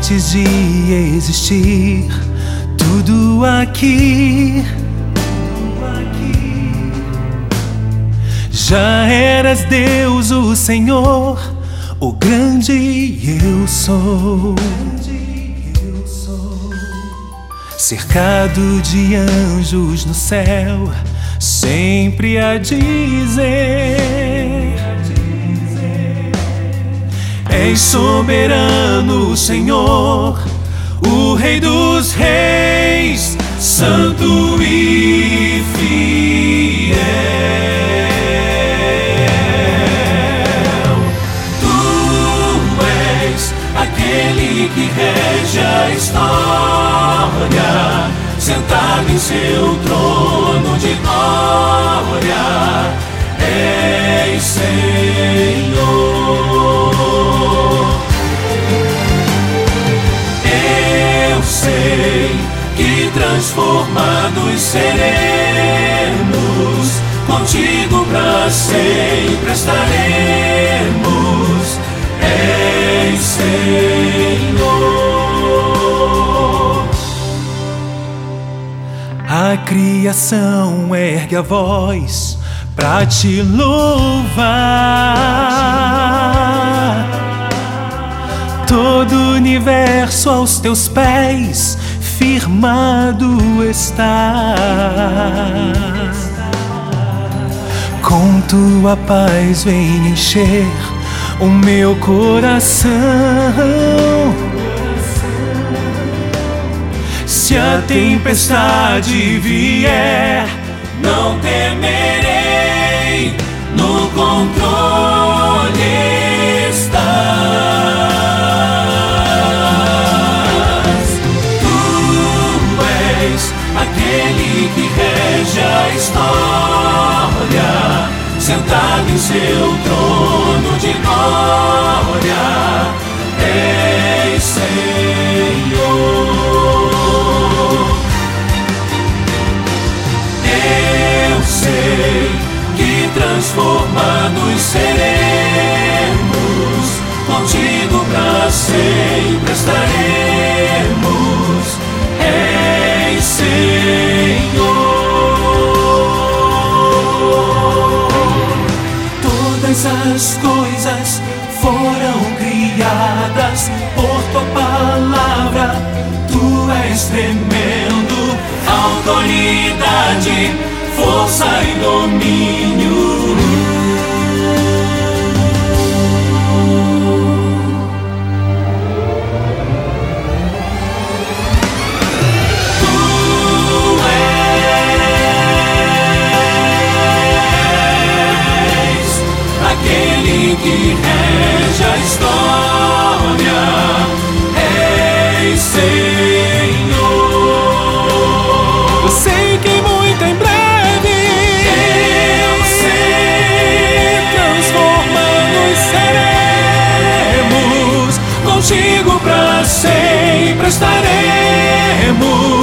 Antes de existir, tudo aqui já eras Deus, o Senhor, o grande eu sou. Cercado de anjos no céu, sempre a dizer: és soberano, Senhor, o Rei dos Reis, santo e fiel. Tu és aquele que rege a história, sentado em seu trono de glória, és Senhor. Eu sei que transformados seremos, contigo pra sempre estaremos, és Senhor. A criação ergue a voz pra te louvar. Todo o universo aos teus pés firmado está. Com tua paz vem encher o meu coração. Se a tempestade vier, não temerei, no controle estás. Tu és aquele que rege a história, sentado em seu trono de glória, és Senhor. Eu sei que transformados seremos, contigo pra sempre estaremos, és Senhor. Todas as coisas foram criadas por tua palavra, tu és tremendo, autoridade, força e domínio. Tu és aquele que rege a história, és Senhor. Eu sei que muito em breve, eu sei, transformados seremos, contigo pra sempre estaremos.